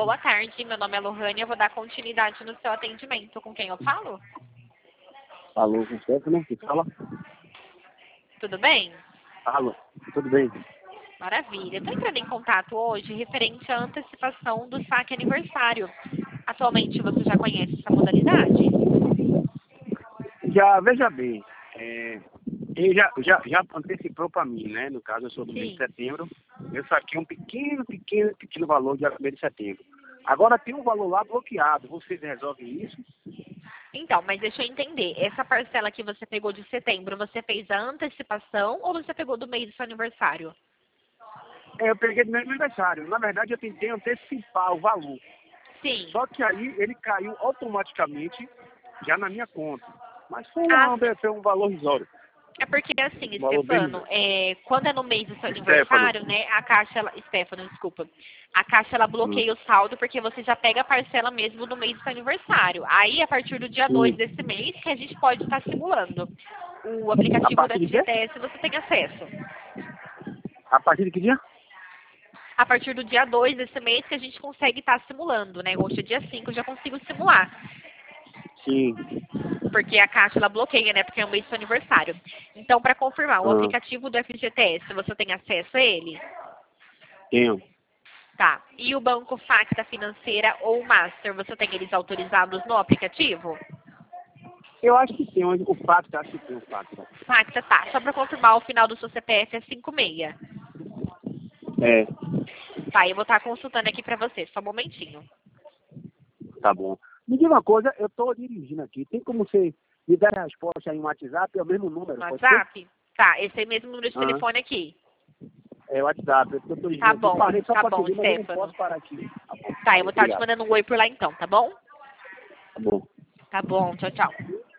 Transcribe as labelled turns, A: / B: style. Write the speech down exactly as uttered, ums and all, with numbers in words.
A: boa tarde. Meu nome é Lohane. Eu vou dar continuidade no seu atendimento. Com quem eu falo?
B: Alô, com o Stefano, que fala?
A: Tudo bem?
B: Alô, tudo bem?
A: Maravilha. Estou entrando em contato hoje referente à antecipação do saque aniversário. Atualmente você já conhece essa modalidade?
B: Já, veja bem, é, ele já, já, já antecipou para mim, né? No caso, eu sou do mês de
A: Sim.
B: setembro, eu saquei um pequeno, pequeno, pequeno valor de primeiro de setembro. Agora tem um valor lá bloqueado, vocês resolvem isso?
A: Então, mas deixa eu entender. Essa parcela que você pegou de setembro, você fez a antecipação ou você pegou do mês do seu aniversário?
B: É, eu peguei do meu aniversário. Na verdade, eu tentei antecipar o valor.
A: Sim.
B: Só que aí ele caiu automaticamente já na minha conta. Mas foi
A: Ah,
B: um, foi um valor risório.
A: é porque assim,
B: Um valor bem
A: Stefano, é, quando é no mês do seu
B: Stefano.
A: aniversário, né, a Caixa, ela, Stefano, desculpa, a Caixa ela
B: Hum.
A: bloqueia o saldo porque você já pega a parcela mesmo no mês do seu aniversário. Aí, a partir do dia dois
B: Sim.
A: desse mês, que a gente pode estar simulando. O
B: A
A: aplicativo da
B: partir de quê?
A: F G T S você tem acesso.
B: A partir de que dia?
A: A partir do dia dois desse mês que a gente consegue estar simulando, né? Hoje é dia cinco, eu já consigo simular.
B: Sim.
A: Porque a Caixa ela bloqueia, né? Porque é o mês do seu aniversário. Então, para confirmar, o
B: Ah,
A: aplicativo do F G T S, você tem acesso a ele?
B: tenho.
A: Tá. E o banco Facta Financeira ou Master, você tem eles autorizados no aplicativo?
B: Eu acho que tem, o fato, acho que tem o fato.
A: Facta, tá. Só para confirmar, o final do seu C P F é cinco seis.
B: É,
A: Tá, eu vou estar consultando aqui para você. Só um momentinho.
B: tá bom. Me diga uma coisa, eu tô dirigindo aqui, tem como você me dar a resposta aí no WhatsApp, é o mesmo número,
A: No
B: pode ser?
A: WhatsApp? Tá, esse é mesmo número de
B: Ah,
A: telefone aqui.
B: é o WhatsApp, eu tô dirigindo
A: Tá
B: aqui,
A: bom,
B: parei só
A: tá
B: pra
A: bom,
B: seguir, mas eu não
A: Stefano.
B: posso parar aqui. Tá bom,
A: Tá, eu
B: valeu,
A: vou estar te
B: obrigado.
A: mandando um oi por lá então, tá bom?
B: Tá bom.
A: Tá bom, tchau, tchau.